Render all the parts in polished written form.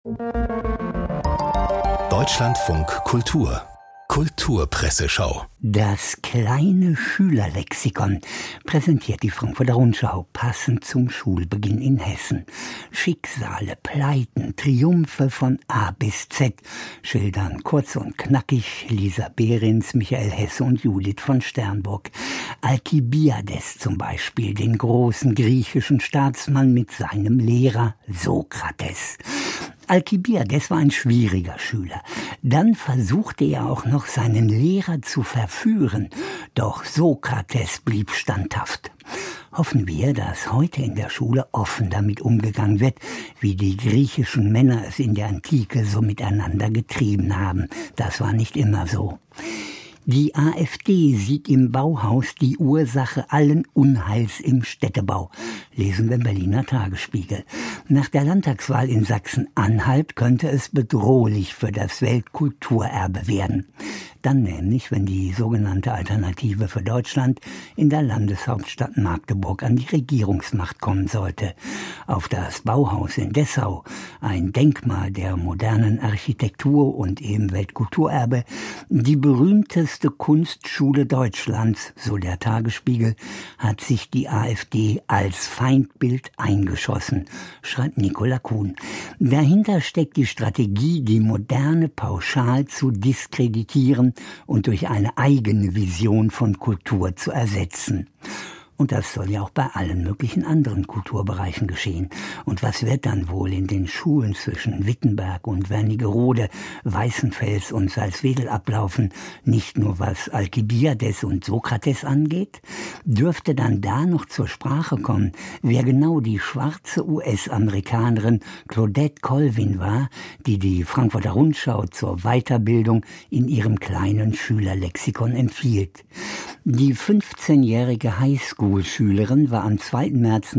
Deutschlandfunk Kultur Kulturpresseschau. Das kleine Schülerlexikon präsentiert die Frankfurter Rundschau passend zum Schulbeginn in Hessen. Schicksale, Pleiten, Triumphe von A bis Z schildern kurz und knackig Lisa Behrens, Michael Hesse und Judith von Sternburg. Alkibiades zum Beispiel, den großen griechischen Staatsmann mit seinem Lehrer Sokrates. Alkibiades war ein schwieriger Schüler. Dann versuchte er auch noch seinen Lehrer zu verführen. Doch Sokrates blieb standhaft. Hoffen wir, dass heute in der Schule offen damit umgegangen wird, wie die griechischen Männer es in der Antike so miteinander getrieben haben. Das war nicht immer so. Die AfD sieht im Bauhaus die Ursache allen Unheils im Städtebau, lesen wir im Berliner Tagesspiegel. Nach der Landtagswahl in Sachsen-Anhalt könnte es bedrohlich für das Weltkulturerbe werden. Dann nämlich, wenn die sogenannte Alternative für Deutschland in der Landeshauptstadt Magdeburg an die Regierungsmacht kommen sollte. Auf das Bauhaus in Dessau, ein Denkmal der modernen Architektur und eben Weltkulturerbe, die berühmteste Kunstschule Deutschlands, so der Tagesspiegel, hat sich die AfD als Feindbild eingeschossen, schreibt Nicola Kuhn. Dahinter steckt die Strategie, die Moderne pauschal zu diskreditieren und durch eine eigene Vision von Kultur zu ersetzen. Und das soll ja auch bei allen möglichen anderen Kulturbereichen geschehen. Und was wird dann wohl in den Schulen zwischen Wittenberg und Wernigerode, Weißenfels und Salzwedel ablaufen? Nicht nur was Alkibiades und Sokrates angeht? Dürfte dann da noch zur Sprache kommen, wer genau die schwarze US-Amerikanerin Claudette Colvin war, die die Frankfurter Rundschau zur Weiterbildung in ihrem kleinen Schülerlexikon empfiehlt? Die 15-jährige Highschool-Schülerin war am 2. März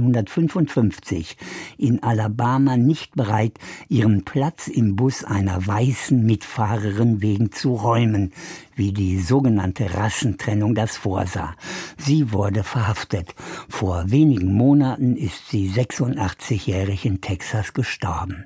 1955 in Alabama nicht bereit, ihren Platz im Bus einer weißen Mitfahrerin wegen zu räumen, wie die sogenannte Rassentrennung das vorsah. Sie wurde verhaftet. Vor wenigen Monaten ist sie 86-jährig in Texas gestorben.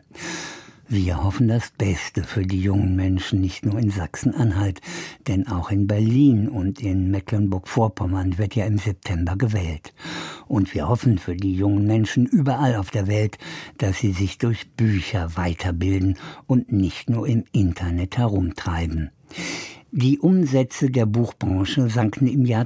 Wir hoffen das Beste für die jungen Menschen, nicht nur in Sachsen-Anhalt, denn auch in Berlin und in Mecklenburg-Vorpommern wird ja im September gewählt. Und wir hoffen für die jungen Menschen überall auf der Welt, dass sie sich durch Bücher weiterbilden und nicht nur im Internet herumtreiben. Die Umsätze der Buchbranche sanken im Jahr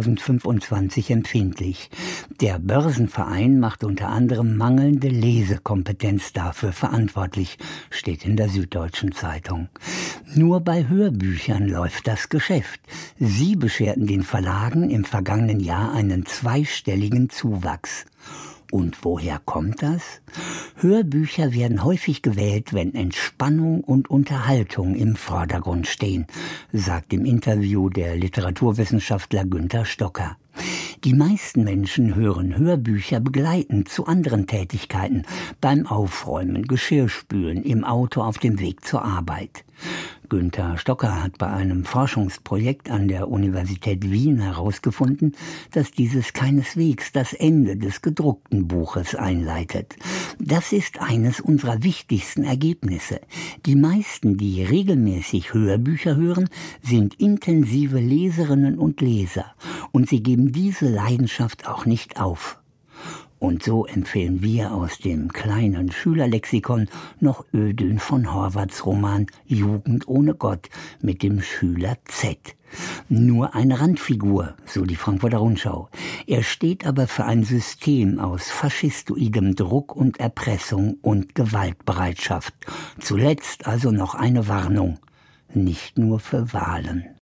2025 empfindlich. Der Börsenverein macht unter anderem mangelnde Lesekompetenz dafür verantwortlich, steht in der Süddeutschen Zeitung. Nur bei Hörbüchern läuft das Geschäft. Sie bescherten den Verlagen im vergangenen Jahr einen zweistelligen Zuwachs. Und woher kommt das? Hörbücher werden häufig gewählt, wenn Entspannung und Unterhaltung im Vordergrund stehen, sagt im Interview der Literaturwissenschaftler Günther Stocker. Die meisten Menschen hören Hörbücher begleitend zu anderen Tätigkeiten, beim Aufräumen, Geschirrspülen, im Auto auf dem Weg zur Arbeit. Günther Stocker hat bei einem Forschungsprojekt an der Universität Wien herausgefunden, dass dieses keineswegs das Ende des gedruckten Buches einleitet. Das ist eines unserer wichtigsten Ergebnisse. Die meisten, die regelmäßig Hörbücher hören, sind intensive Leserinnen und Leser. Und sie geben diese Leidenschaft auch nicht auf. Und so empfehlen wir aus dem kleinen Schülerlexikon noch Ödön von Horvaths Roman Jugend ohne Gott mit dem Schüler Z. Nur eine Randfigur, so die Frankfurter Rundschau. Er steht aber für ein System aus faschistoidem Druck und Erpressung und Gewaltbereitschaft. Zuletzt also noch eine Warnung. Nicht nur für Wahlen.